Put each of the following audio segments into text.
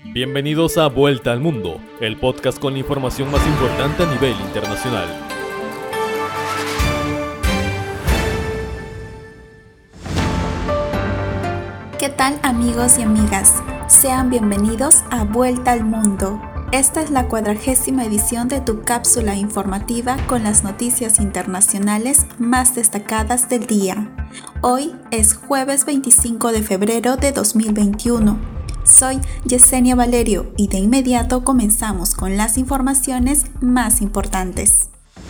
Bienvenidos a Vuelta al Mundo, el podcast con la información más importante a nivel internacional. ¿Qué tal, amigos y amigas? Sean bienvenidos a Vuelta al Mundo. Esta es la 40ª edición de tu cápsula informativa con las noticias internacionales más destacadas del día. Hoy es jueves 25 de febrero de 2021. Soy Yesenia Valerio y de inmediato comenzamos con las informaciones más importantes.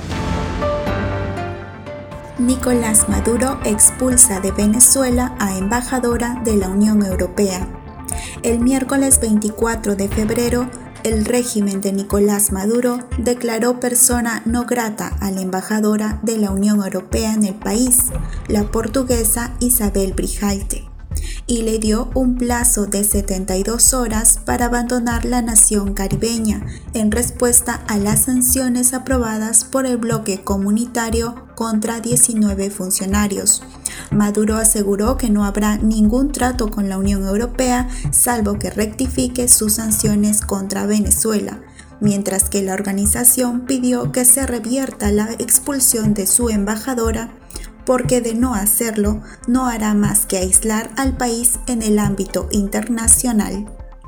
Nicolás Maduro expulsa de Venezuela a embajadora de la Unión Europea. El miércoles 24 de febrero, el régimen de Nicolás Maduro declaró persona no grata a la embajadora de la Unión Europea en el país, la portuguesa Isabel Brijalte, y le dio un plazo de 72 horas para abandonar la nación caribeña en respuesta a las sanciones aprobadas por el bloque comunitario contra 19 funcionarios. Maduro aseguró que no habrá ningún trato con la Unión Europea salvo que rectifique sus sanciones contra Venezuela, mientras que la organización pidió que se revierta la expulsión de su embajadora porque de no hacerlo no hará más que aislar al país en el ámbito internacional.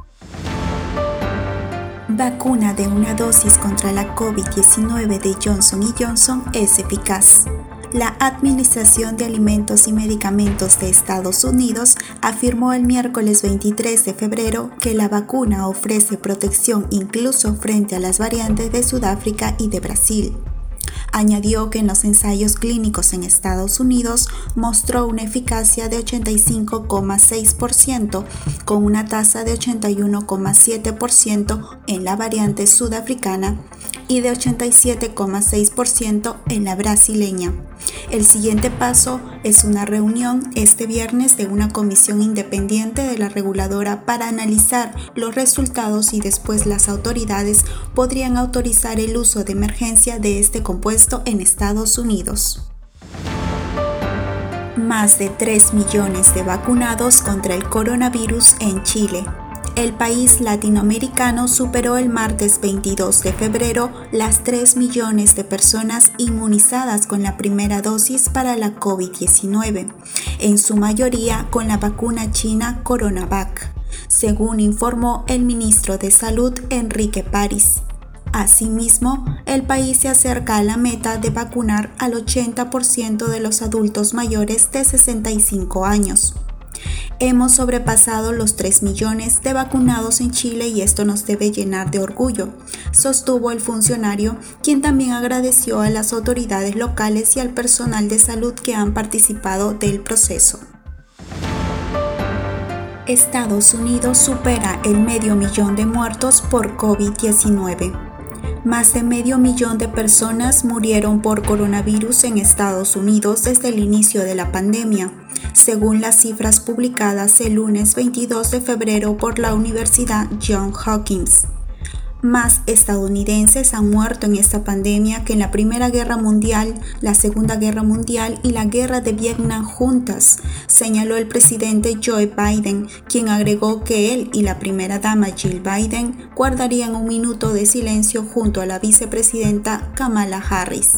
Vacuna de una dosis contra la COVID-19 de Johnson & Johnson es eficaz. La Administración de Alimentos y Medicamentos de Estados Unidos afirmó el miércoles 23 de febrero que la vacuna ofrece protección incluso frente a las variantes de Sudáfrica y de Brasil. Añadió que en los ensayos clínicos en Estados Unidos mostró una eficacia de 85,6% con una tasa de 81,7% en la variante sudafricana y de 87,6% en la brasileña. El siguiente paso es una reunión este viernes de una comisión independiente de la reguladora para analizar los resultados y después las autoridades podrían autorizar el uso de emergencia de este compuesto en Estados Unidos. Más de 3 millones de vacunados contra el coronavirus en Chile. El país latinoamericano superó el martes 22 de febrero las 3 millones de personas inmunizadas con la primera dosis para la COVID-19, en su mayoría con la vacuna china CoronaVac, según informó el ministro de Salud Enrique París. Asimismo, el país se acerca a la meta de vacunar al 80% de los adultos mayores de 65 años. Hemos sobrepasado los 3 millones de vacunados en Chile y esto nos debe llenar de orgullo, sostuvo el funcionario, quien también agradeció a las autoridades locales y al personal de salud que han participado del proceso. Estados Unidos supera el 500.000 de muertos por COVID-19. Más de 500.000 de personas murieron por coronavirus en Estados Unidos desde el inicio de la pandemia, según las cifras publicadas el lunes 22 de febrero por la Universidad Johns Hopkins. Más estadounidenses han muerto en esta pandemia que en la Primera Guerra Mundial, la Segunda Guerra Mundial y la Guerra de Vietnam juntas, señaló el presidente Joe Biden, quien agregó que él y la primera dama Jill Biden guardarían un minuto de silencio junto a la vicepresidenta Kamala Harris.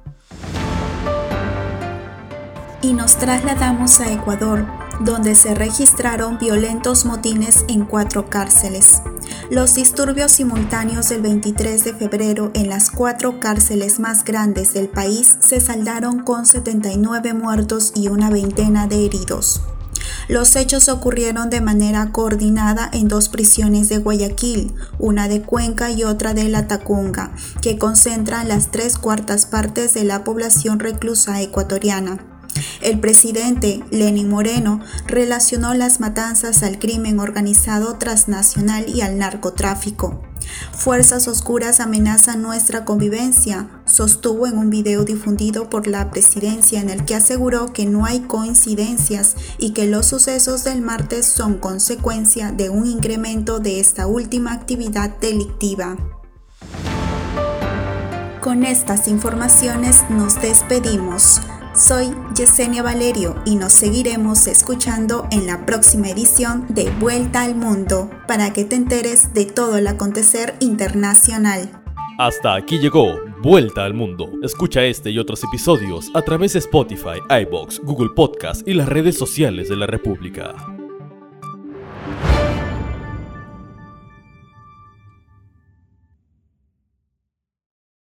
Y nos trasladamos a Ecuador, donde se registraron violentos motines en 4 cárceles. Los disturbios simultáneos del 23 de febrero en las 4 cárceles más grandes del país se saldaron con 79 muertos y una veintena de heridos. Los hechos ocurrieron de manera coordinada en 2 prisiones de Guayaquil, una de Cuenca y otra de Latacunga, que concentran las 3/4 partes de la población reclusa ecuatoriana. El presidente Lenín Moreno relacionó las matanzas al crimen organizado transnacional y al narcotráfico. Fuerzas oscuras amenazan nuestra convivencia, sostuvo en un video difundido por la presidencia en el que aseguró que no hay coincidencias y que los sucesos del martes son consecuencia de un incremento de esta última actividad delictiva. Con estas informaciones nos despedimos. Soy Yesenia Valerio y nos seguiremos escuchando en la próxima edición de Vuelta al Mundo para que te enteres de todo el acontecer internacional. Hasta aquí llegó Vuelta al Mundo. Escucha este y otros episodios a través de Spotify, iVoox, Google Podcast y las redes sociales de la República.